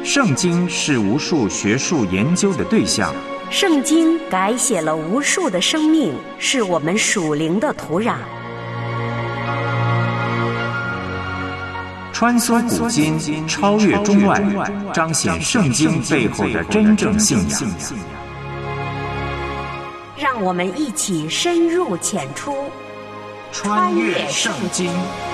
圣经是无数学术研究的对象， 圣经改写了无数的生命，是我们属灵的土壤。 穿梭古今，超越中外，彰显圣经背后的真正信仰。 让我们一起深入浅出， 穿越圣经。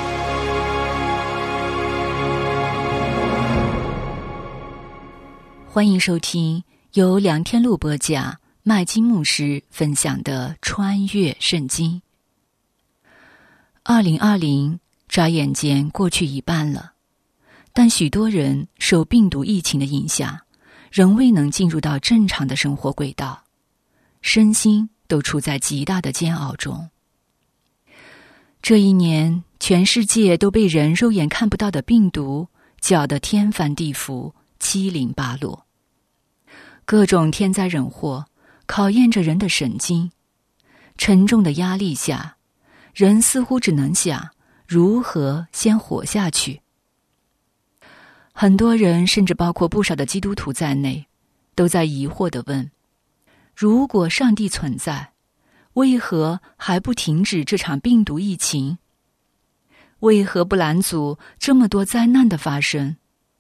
欢迎收听由梁天禄播讲、麦金牧师分享的《穿越圣经》。2020眨眼间过去一半了，但许多人受病毒疫情的影响，仍未能进入到正常的生活轨道，身心都处在极大的煎熬中。这一年，全世界都被人肉眼看不到的病毒搅得天翻地覆，七零八落。各种天灾人祸考验着人的神经，沉重的压力下，人似乎只能想如何先活下去。很多人，甚至包括不少的基督徒在内，都在疑惑地问：如果上帝存在，为何还不停止这场病毒疫情？为何不拦阻这么多灾难的发生？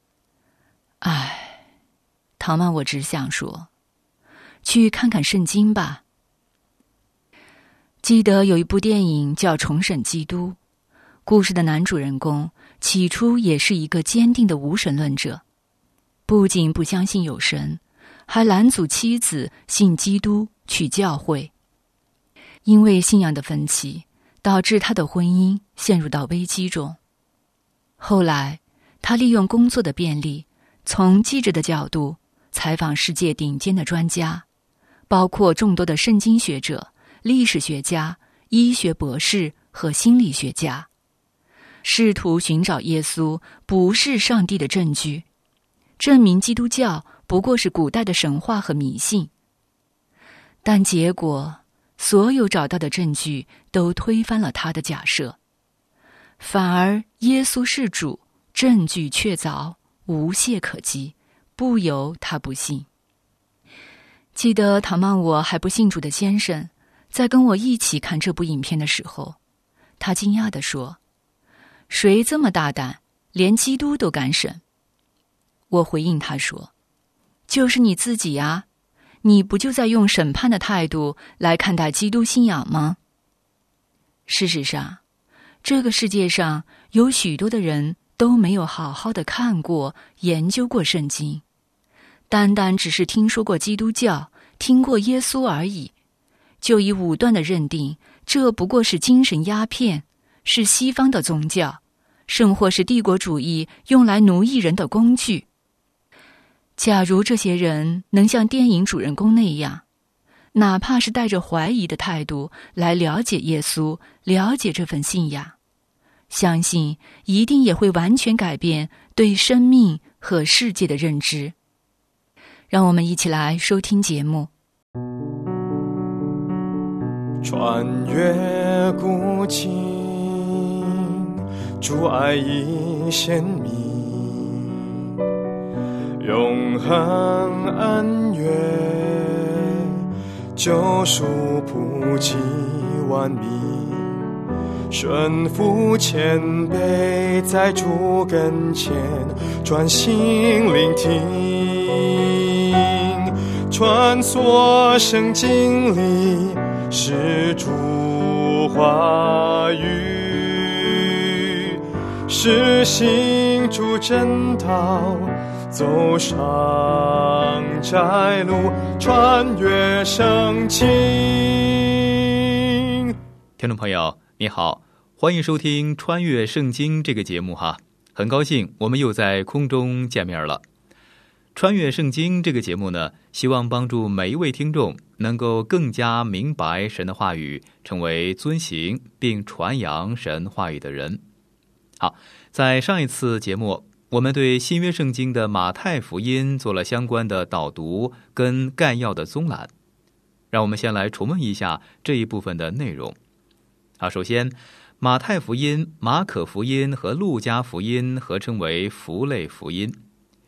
唐曼，我只想说，去看看圣经吧。记得有一部电影叫《重审基督》，故事的男主人公起初也是一个坚定的无神论者，不仅不相信有神，还拦阻妻子信基督去教会。因为信仰的分歧，导致他的婚姻陷入到危机中。后来，他利用工作的便利，从记者的角度采访世界顶尖的专家，包括众多的圣经学者、历史学家、医学博士和心理学家，试图寻找耶稣不是上帝的证据，证明基督教不过是古代的神话和迷信。但结果，所有找到的证据都推翻了他的假设，反而耶稣是主，证据确凿，无懈可击，不由他不信。记得唐曼我还不信主的先生在跟我一起看这部影片的时候，他惊讶地说：谁这么大胆，连基督都敢审？我回应他说：就是你自己啊，你不就在用审判的态度来看待基督信仰吗？事实上，这个世界上有许多的人都没有好好的看过、研究过圣经，单单只是听说过基督教、听过耶稣而已，就以武断的认定这不过是精神鸦片，是西方的宗教，甚或是帝国主义用来奴役人的工具。假如这些人能像电影主人公那样，哪怕是带着怀疑的态度来了解耶稣，了解这份信仰，相信一定也会完全改变对生命和世界的认知。让我们一起来收听节目。 穿越古今，主爱已显明，永恒恩怨，救赎普及万民，顺服谦卑，在主跟前专心聆听，穿梭圣经里是主话语，实行主真道，走上窄路，穿越圣经。 听众朋友你好，欢迎收听穿越圣经这个节目哈，很高兴我们又在空中见面了。穿越圣经这个节目呢，希望帮助每一位听众能够更加明白神的话语，成为遵行并传扬神话语的人。好，在上一次节目，我们对新约圣经的马太福音做了相关的导读跟概要的综览，让我们先来重温一下这一部分的内容。首先，马太福音、马可福音和路加福音合称为福类福音，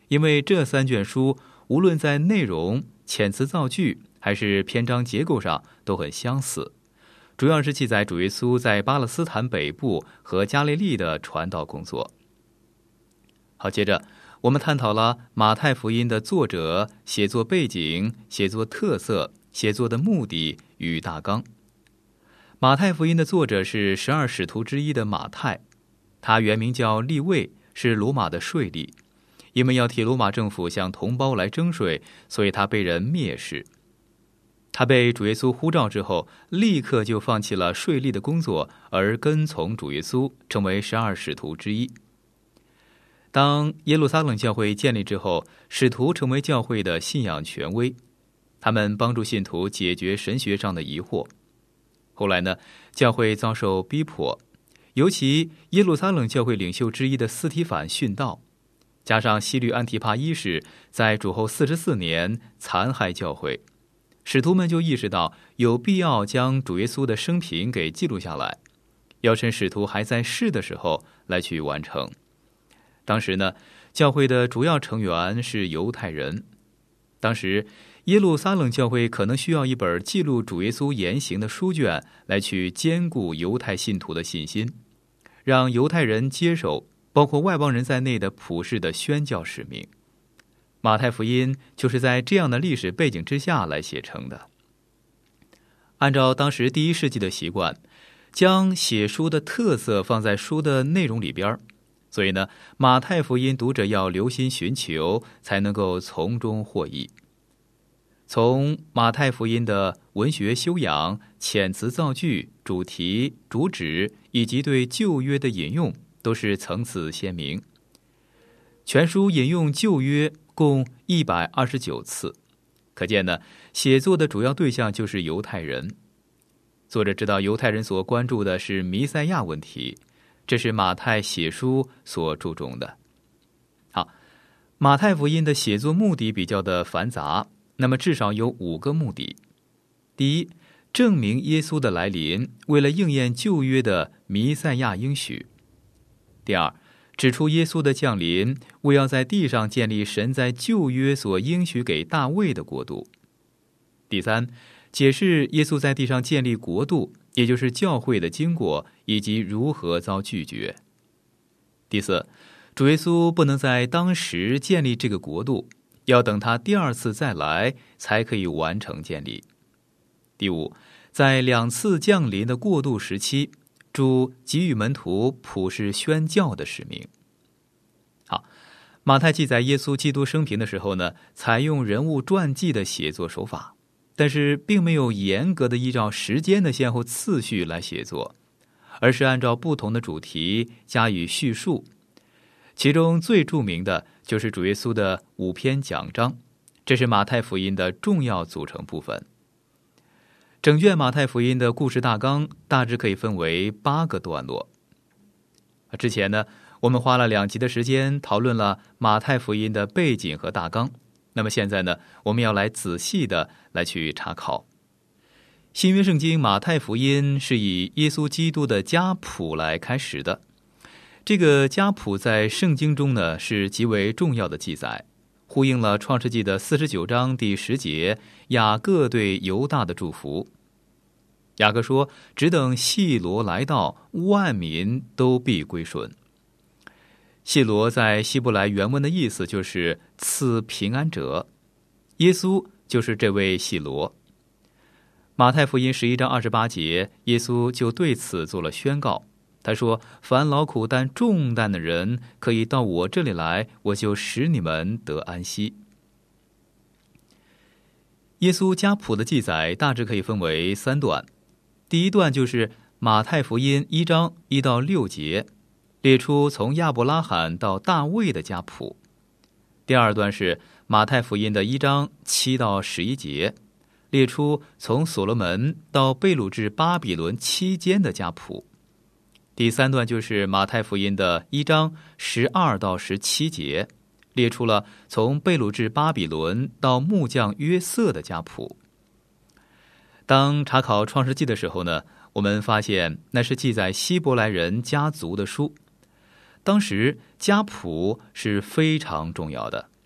因为这3卷书无论在内容、遣词造句还是篇章结构上都很相似，主要是记载主耶稣在巴勒斯坦北部和加利利的传道工作。好，接着我们探讨了马太福音的作者、写作背景、写作特色、写作的目的与大纲。马太福音的作者是12使徒之一的马太，他原名叫利未，是罗马的税吏。因为要替罗马政府向同胞来征税，所以他被人蔑视。他被主耶稣呼召之后，立刻就放弃了税吏的工作，而跟从主耶稣，成为12使徒之一。当耶路撒冷教会建立之后，使徒成为教会的信仰权威，他们帮助信徒解决神学上的疑惑。后来呢，教会遭受逼迫，尤其耶路撒冷教会领袖之一的司提反殉道，加上希律安提帕一世在主后44年残害教会，使徒们就意识到有必要将主耶稣的生平给记录下来，要趁使徒还在世的时候来去完成。当时呢，教会的主要成员是犹太人，当时耶路撒冷教会可能需要一本记录主耶稣言行的书卷，来去兼顾犹太信徒的信心，让犹太人接受包括外邦人在内的普世的宣教使命。马太福音就是在这样的历史背景之下来写成的。按照当时第1世纪的习惯，将写书的特色放在书的内容里边，所以呢，马太福音读者要留心寻求，才能够从中获益。从马太福音的文学修养、遣词造句、主题、主旨以及对旧约的引用，都是层次鲜明。全书引用旧约共129次，可见呢，写作的主要对象就是犹太人。作者知道犹太人所关注的是弥赛亚问题，这是马太写书所注重的。好，马太福音的写作目的比较的繁杂，那么至少有5个目的。第一，证明耶稣的来临，为了应验旧约的弥赛亚应许。第二，指出耶稣的降临，为要在地上建立神在旧约所应许给大卫的国度。第三，解释耶稣在地上建立国度，也就是教会的经过，以及如何遭拒绝。第四，主耶稣不能在当时建立这个国度，要等他第2次再来才可以完成建立。第五，在2次降临的过渡时期，主给予门徒普世宣教的使命。好，马太记载耶稣基督生平的时候呢，采用人物传记的写作手法，但是并没有严格的依照时间的先后次序来写作，而是按照不同的主题加以叙述。其中最著名的就是主耶稣的5篇讲章，这是马太福音的重要组成部分。整卷马太福音的故事大纲大致可以分为8个段落。之前呢，我们花了2集的时间讨论了马太福音的背景和大纲，那么现在呢，我们要来仔细的来去查考。新约圣经马太福音是以耶稣基督的家谱来开始的。这个家谱在圣经中呢是极为重要的记载，呼应了创世纪的49章第10节雅各对犹大的祝福。雅各说，只等细罗来到，万民都必归顺。细罗在希伯来原文的意思就是赐平安者，耶稣就是这位细罗。马太福音11章28节，耶稣就对此做了宣告，他说，凡劳苦担重担的人可以到我这里来，我就使你们得安息。耶稣家谱的记载大致可以分为3段。第一段就是马太福音1章1到6节，列出从亚伯拉罕到大卫的家谱。第二段是马太福音的1章7到11节，列出从所罗门到被掳至巴比伦期间的家谱。第3段就是马太福音的1章12到17节，列出了从被掳至巴比伦到木匠约瑟的家谱。当查考创世纪的时候呢，我们发现那是记载希伯来人家族的书。当时家谱是非常重要的，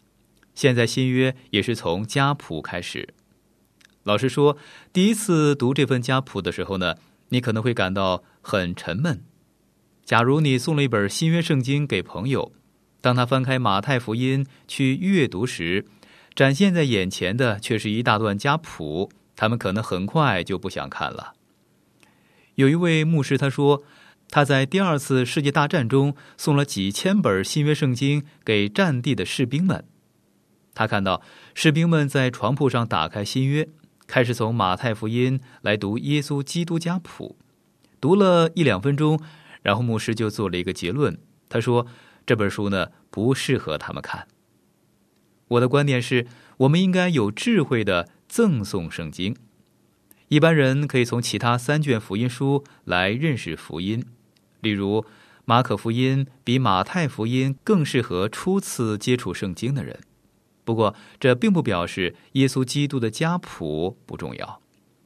现在新约也是从家谱开始。老实说，第一次读这份家谱的时候呢，你可能会感到很沉闷。假如你送了一本新约圣经给朋友，当他翻开马太福音去阅读时，展现在眼前的却是一大段家谱，他们可能很快就不想看了。有一位牧师他说，他在第二次世界大战中送了几千本新约圣经给战地的士兵们。他看到士兵们在床铺上打开新约，开始从马太福音来读耶稣基督家谱，读了1-2分钟，然后牧师就做了一个结论，他说这本书呢不适合他们看。我的观点是，我们应该有智慧地赠送圣经。一般人可以从其他3卷福音书来认识福音，例如马可福音比马太福音更适合初次接触圣经的人。不过这并不表示耶稣基督的家谱不重要。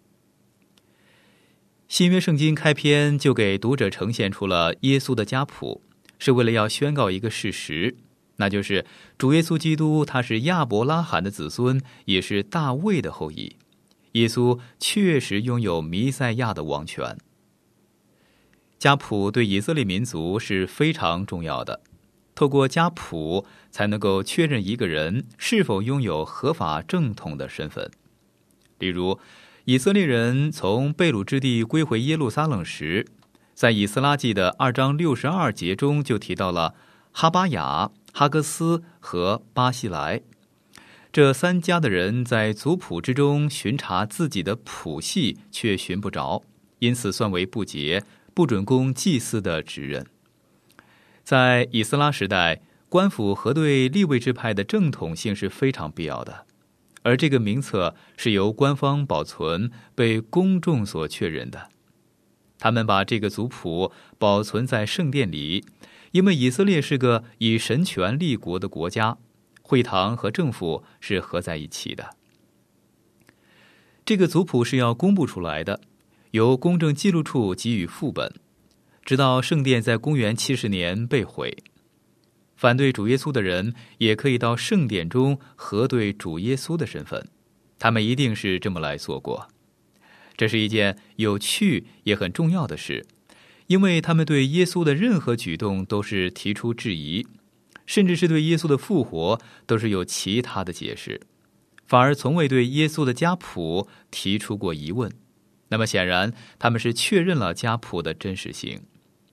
新约圣经开篇就给读者呈现出了耶稣的家谱，是为了要宣告一个事实，那就是主耶稣基督他是亚伯拉罕的子孙，也是大卫的后裔。耶稣确实拥有弥赛亚的王权。家谱对以色列民族是非常重要的，透过家谱才能够确认一个人是否拥有合法正统的身份。例如，以色列人从被掳之地归回耶路撒冷时，在以斯拉记的2章62节中就提到了哈巴雅、哈戈斯和巴西莱这3家的人，在族谱之中巡查自己的谱系却寻不着，因此算为不洁，不准供祭司的职任。在以斯拉时代，官府核对利未支派的正统性是非常必要的，而这个名册是由官方保存，被公众所确认的。他们把这个族谱保存在圣殿里，因为以色列是个以神权立国的国家，会堂和政府是合在一起的。这个族谱是要公布出来的，由公证记录处给予副本，直到圣殿在公元70年被毁。反对主耶稣的人也可以到圣殿中核对主耶稣的身份，他们一定是这么来做过。这是一件有趣也很重要的事，因为他们对耶稣的任何举动都是提出质疑，甚至是对耶稣的复活都是有其他的解释，反而从未对耶稣的家谱提出过疑问。那么显然他们是确认了家谱的真实性。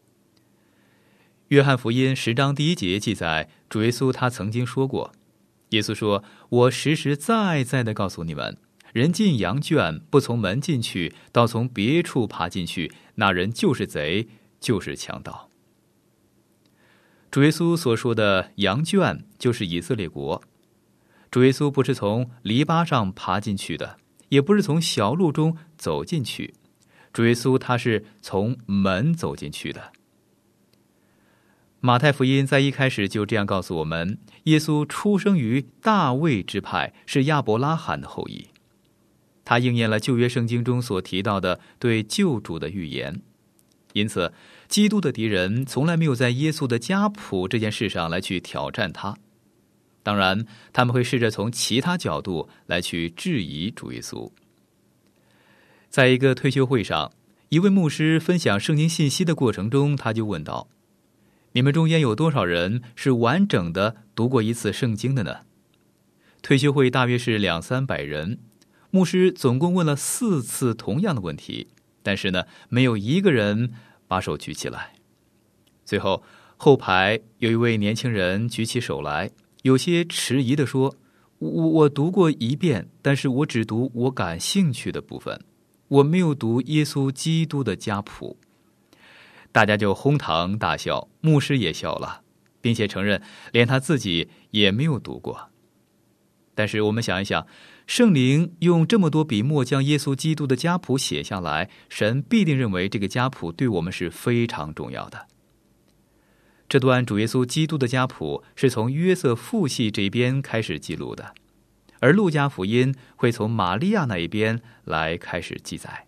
约翰福音10章1节记载，主耶稣他曾经说过，耶稣说，我实实在在地告诉你们，人进羊圈不从门进去，倒从别处爬进去，那人就是贼，就是强盗。主耶稣所说的羊圈就是以色列国。主耶稣不是从篱笆上爬进去的，也不是从小路中走进去，主耶稣他是从门走进去的。马太福音在一开始就这样告诉我们，耶稣出生于大卫支派，是亚伯拉罕的后裔。他应验了旧约圣经中所提到的对救主的预言。因此，基督的敌人从来没有在耶稣的家谱这件事上来去挑战他。当然，他们会试着从其他角度来去质疑主耶稣。在一个退休会上，一位牧师分享圣经信息的过程中，他就问道，你们中间有多少人是完整的读过一次圣经的呢？退休会大约是200-300人，牧师总共问了4次同样的问题，但是呢，没有一个人把手举起来。最后，后排有一位年轻人举起手来，有些迟疑地说，我读过1遍，但是我只读我感兴趣的部分，我没有读耶稣基督的家谱。大家就哄堂大笑，牧师也笑了，并且承认连他自己也没有读过。但是我们想一想，圣灵用这么多笔墨将耶稣基督的家谱写下来，神必定认为这个家谱对我们是非常重要的。这段主耶稣基督的家谱是从约瑟父系这边开始记录的，而路加福音会从玛利亚那一边来开始记载。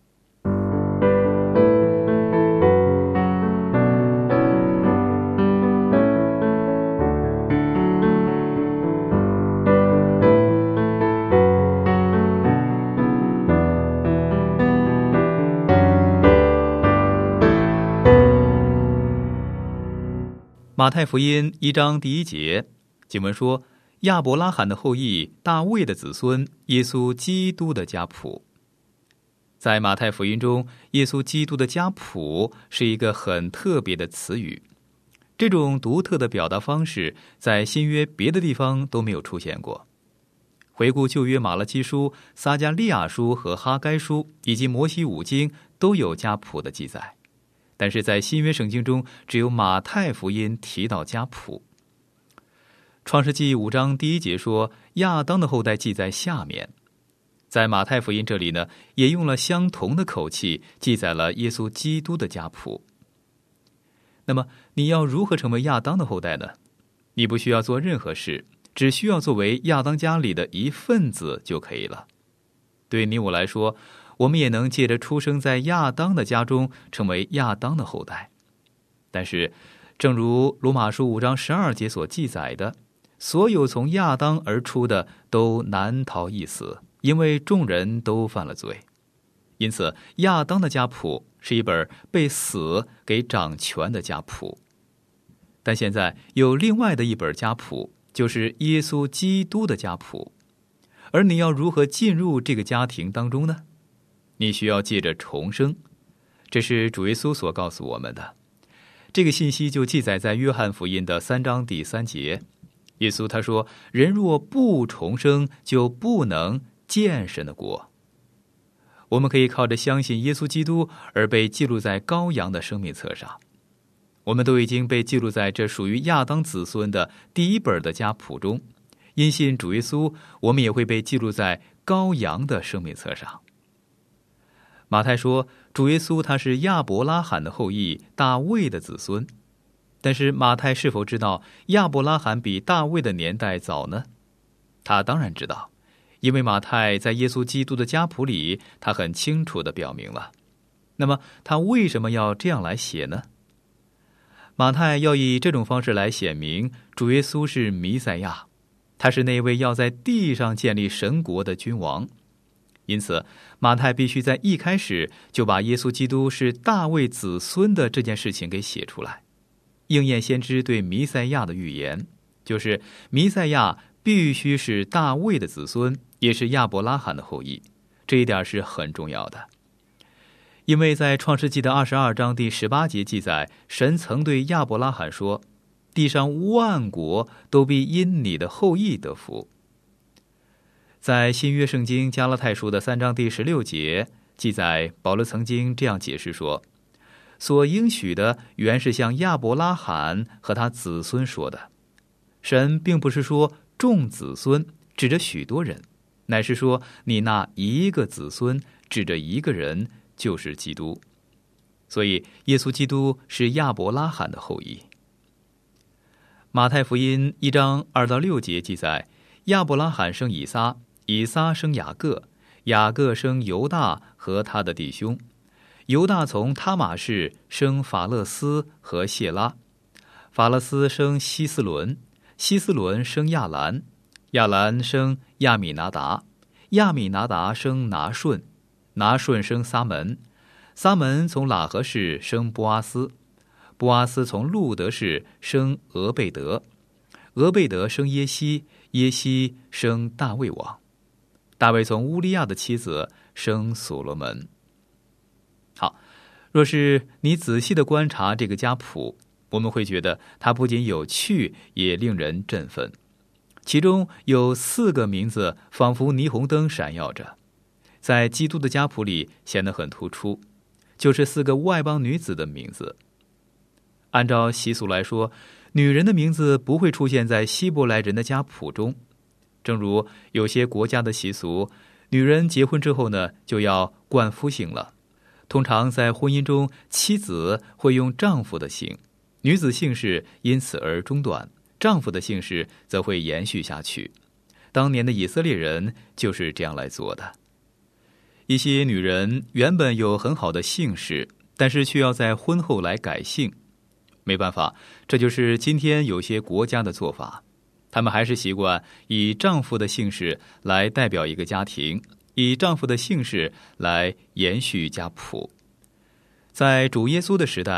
马太福音1章第1节，经文说，亚伯拉罕的后裔，大卫的子孙，耶稣基督的家谱。在马太福音中，耶稣基督的家谱是一个很特别的词语，这种独特的表达方式在新约别的地方都没有出现过。回顾旧约马拉基书、撒迦利亚书和哈该书以及摩西五经都有家谱的记载，但是在新约圣经中只有马太福音提到家谱。创世纪5章第1节说，亚当的后代记在下面。在马太福音这里呢，也用了相同的口气记载了耶稣基督的家谱。那么你要如何成为亚当的后代呢？你不需要做任何事，只需要作为亚当家里的一份子就可以了。对你我来说，我们也能借着出生在亚当的家中成为亚当的后代。但是正如罗马书5章12节所记载的，所有从亚当而出的都难逃一死，因为众人都犯了罪。因此亚当的家谱是一本被死给掌权的家谱。但现在有另外的一本家谱，就是耶稣基督的家谱。而你要如何进入这个家庭当中呢？你需要借着重生，这是主耶稣所告诉我们的。这个信息就记载在约翰福音的3章第3节。耶稣他说，人若不重生，就不能见神的国。我们可以靠着相信耶稣基督而被记录在羔羊的生命册上。我们都已经被记录在这属于亚当子孙的第一本的家谱中，因信主耶稣，我们也会被记录在羔羊的生命册上。马太说，主耶稣他是亚伯拉罕的后裔，大卫的子孙。但是马太是否知道亚伯拉罕比大卫的年代早呢？他当然知道，因为马太在耶稣基督的家谱里，他很清楚地表明了。那么他为什么要这样来写呢？马太要以这种方式来显明主耶稣是弥赛亚，他是那位要在地上建立神国的君王。因此马太必须在一开始就把耶稣基督是大卫子孙的这件事情给写出来，应验先知对弥赛亚的预言，就是弥赛亚必须是大卫的子孙，也是亚伯拉罕的后裔。这一点是很重要的，因为在创世纪的22章第18节记载，神曾对亚伯拉罕说，地上万国都必因你的后裔得福。在新约圣经加拉太书的3章第16节记载，保罗曾经这样解释说，所应许的原是向亚伯拉罕和他子孙说的。神并不是说众子孙指着许多人，乃是说你那一个子孙指着一个人，就是基督。所以耶稣基督是亚伯拉罕的后裔。马太福音1章2到6节记载，亚伯拉罕生以撒，以撒生雅各，雅各生犹大和他的弟兄。犹大从他玛氏生法勒斯和谢拉，法勒斯生希斯伦，希斯伦生亚兰，亚兰生亚米拿达，亚米拿达生拿顺，拿顺生撒门，撒门从喇合氏生波阿斯，波阿斯从路德氏生俄贝德，俄贝德生耶西，耶西生大卫王，大卫从乌利亚的妻子生所罗门。好，若是你仔细地观察这个家谱，我们会觉得它不仅有趣，也令人振奋。其中有4个名字仿佛霓虹灯闪耀着，在基督的家谱里显得很突出，就是4个外邦女子的名字。按照习俗来说，女人的名字不会出现在希伯来人的家谱中，正如有些国家的习俗，女人结婚之后呢，就要冠夫姓了。通常在婚姻中，妻子会用丈夫的姓，女子姓氏因此而中断，丈夫的姓氏则会延续下去。当年的以色列人就是这样来做的。一些女人原本有很好的姓氏，但是却要在婚后来改姓。没办法，这就是今天有些国家的做法。他们还是习惯以丈夫的姓氏来代表一个家庭，以丈夫的姓氏来延续家谱。在主耶稣的时代，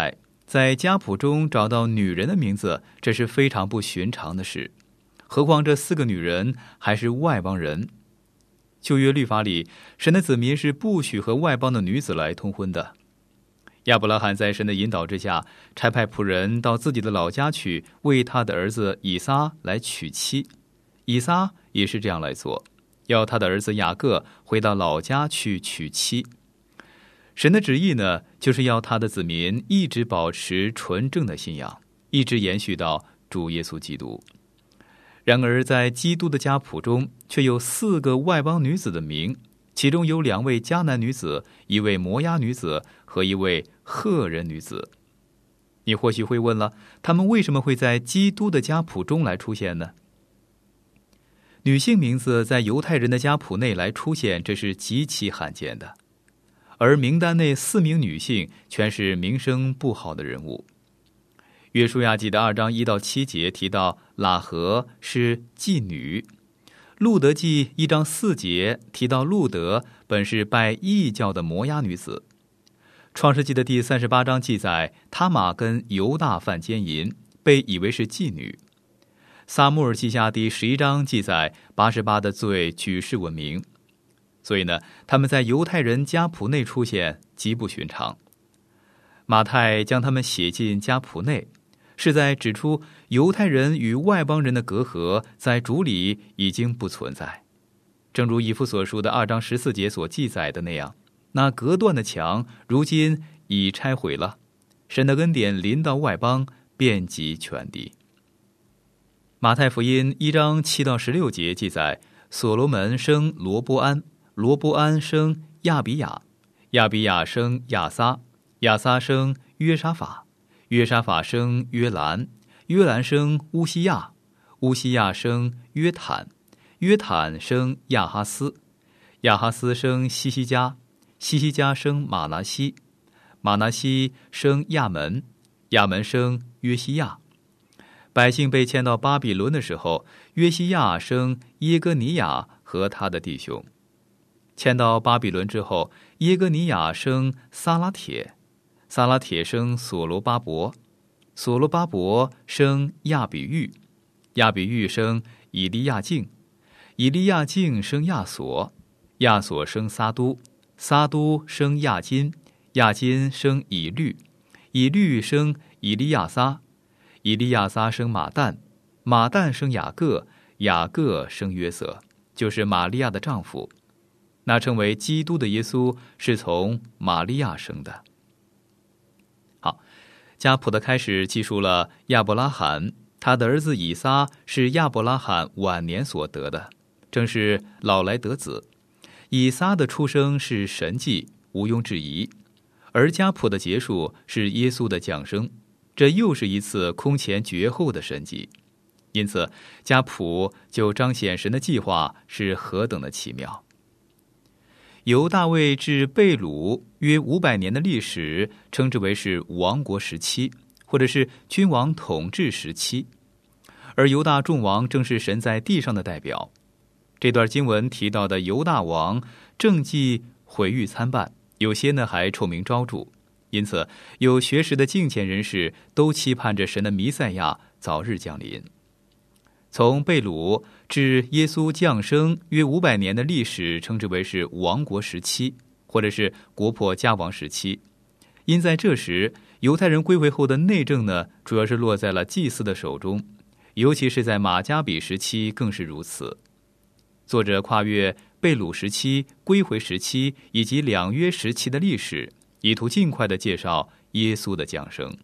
在家谱中找到女人的名字，这是非常不寻常的事，何况这4个女人还是外邦人。旧约律法里，神的子民是不许和外邦的女子来通婚的。亚伯拉罕在神的引导之下，差派仆人到自己的老家去，为他的儿子以撒来娶妻。以撒也是这样来做，要他的儿子雅各回到老家去娶妻。神的旨意呢，就是要他的子民一直保持纯正的信仰，一直延续到主耶稣基督。然而在基督的家谱中，却有4个外邦女子的名，其中有2位迦南女子，一位摩押女子和一位赫人女子。你或许会问了，她们为什么会在基督的家谱中来出现呢？女性名字在犹太人的家谱内来出现，这是极其罕见的。而名单内4名女性全是名声不好的人物。约书亚记的2章1到7节提到喇合是妓女，路德记1章4节提到路德本是拜异教的摩押女子。创世记的第38章记载他玛跟犹大犯奸淫，被以为是妓女。撒母耳记下第11章记载巴示巴的罪举世闻名。所以呢，他们在犹太人家谱内出现极不寻常。马太将他们写进家谱内，是在指出犹太人与外邦人的隔阂在主里已经不存在。正如以弗所书的2章14节所记载的那样，那隔断的墙如今已拆毁了，神的恩典临到外邦，遍及全地。马太福音1章7到16节记载，所罗门生罗波安，罗波安生亚比亚，亚比亚生亚撒，亚撒生约沙法，约沙法生约兰，约兰生乌西亚，乌西亚生约坦，约坦生亚哈斯，亚哈斯生西西家，西西家生马拿西，马拿西生亚门，亚门生约西亚。百姓被迁到巴比伦的时候，约西亚生耶哥尼亚和他的弟兄。迁到巴比伦之后，耶哥尼亚生撒拉铁，撒拉铁生所罗巴伯，所罗巴伯生亚比喻，亚比喻生以利亚敬，以利亚敬生亚索，亚索生撒都，撒都生亚金，亚金生以律，以律生以利亚撒，以利亚撒生马旦，马旦生雅各，雅各生约瑟，就是玛利亚的丈夫。那称为基督的耶稣是从玛利亚生的。好，家谱的开始记述了亚伯拉罕，他的儿子以撒是亚伯拉罕晚年所得的，正是老来得子。以撒的出生是神迹，毋庸置疑，而家谱的结束是耶稣的降生，这又是一次空前绝后的神迹。因此家谱就彰显神的计划是何等的奇妙。由大卫至被掳约500年的历史，称之为是王国时期，或者是君王统治时期。而犹大众王正是神在地上的代表。这段经文提到的犹大王政绩毁誉参半，有些呢还臭名昭著。因此有学识的敬虔人士都期盼着神的弥赛亚早日降临。从被掳至耶稣降生约500年的历史，称之为是王国时期，或者是国破家亡时期。因在这时犹太人归回后的内政呢，主要是落在了祭司的手中，尤其是在马加比时期更是如此。作者跨越被掳时期、归回时期以及两约时期的历史，以图尽快地介绍耶稣的降生。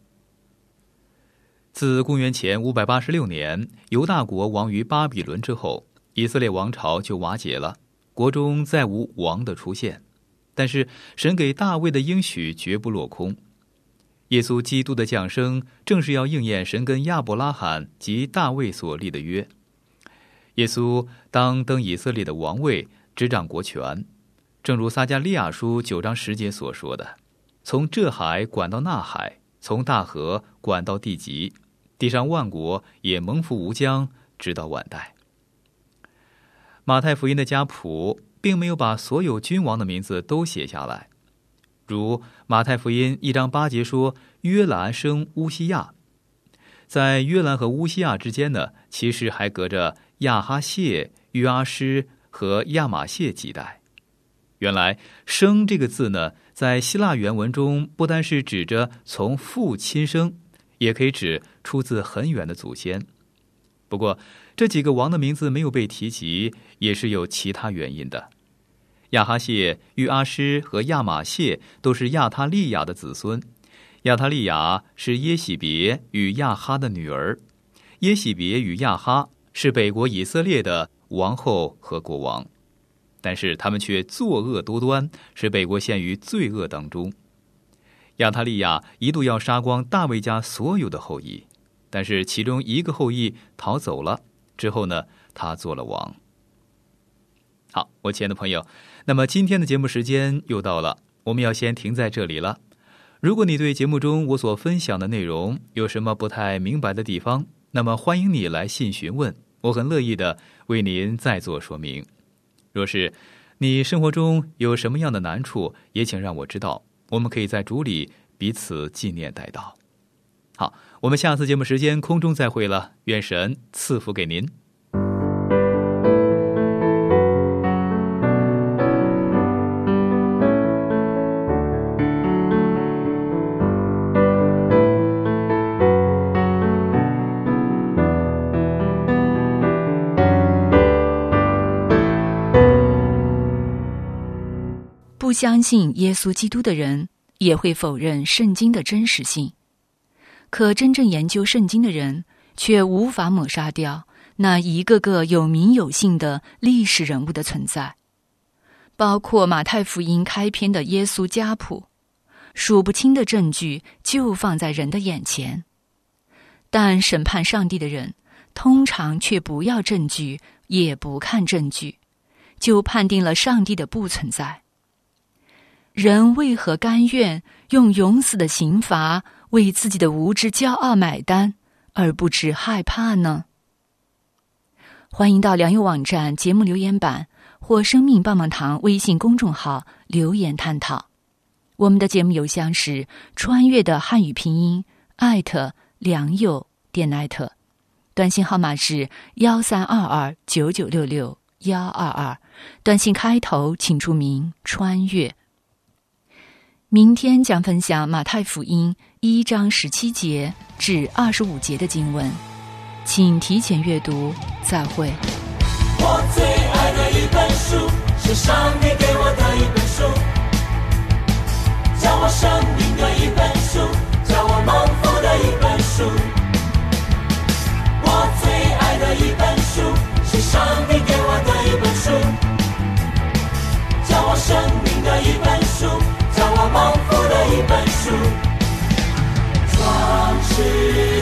自公元前586年犹大国亡于巴比伦之后，以色列王朝就瓦解了，国中再无王的出现。但是神给大卫的应许绝不落空，耶稣基督的降生正是要应验神跟亚伯拉罕及大卫所立的约。耶稣当登以色列的王位，执掌国权，正如撒迦利亚书9章10节所说的，从这海管到那海，从大河管到地极，地上万国也蒙福无疆，直到万代。马太福音的家谱并没有把所有君王的名字都写下来。 如马太福音1章8节说约兰生乌西亚。在约兰和乌西亚之间呢，其实还隔着亚哈谢、约阿施和亚玛谢几代。原来生这个字呢，在希腊原文中不单是指着从父亲生，也可以指出自很远的祖先。不过这几个王的名字没有被提及，也是有其他原因的。亚哈谢、约阿施和亚玛谢都是亚他利亚的子孙。亚他利亚是耶喜别与亚哈的女儿，耶喜别与亚哈是北国以色列的王后和国王，但是他们却作恶多端，使北国陷于罪恶当中。亚他利亚一度要杀光大卫家所有的后裔，但是其中一个后裔逃走了，之后呢，他做了王。好，我亲爱的朋友，那么今天的节目时间又到了，我们要先停在这里了。如果你对节目中我所分享的内容有什么不太明白的地方，那么欢迎你来信询问，我很乐意的为您再做说明。若是你生活中有什么样的难处，也请让我知道，我们可以在主里彼此纪念代祷。好，我们下次节目时间空中再会了，愿神赐福给您。 不相信耶稣基督的人也会否认圣经的真实性，可真正研究圣经的人却无法抹杀掉那一个个有名有姓的历史人物的存在，包括马太福音开篇的耶稣家谱，数不清的证据就放在人的眼前。但审判上帝的人通常却不要证据，也不看证据，就判定了上帝的不存在。人为何甘愿用永死的刑罚为自己的无知骄傲买单，而不知害怕呢？欢迎到良友网站节目留言板或生命棒棒堂微信公众号留言探讨。我们的节目邮箱是穿越的汉语拼音良友.net，短信号码是13229966-122，短信开头请注明穿越。明天将分享马太福音1章17节至25节的经文，请提前阅读，再会。 我最爱的一本书，是上帝给我的一本书，教我生命的一本书，教我蒙福的一本书。我最爱的一本书，是上帝给我的一本书，教我生命的一本书，教我蒙福的一本书。创世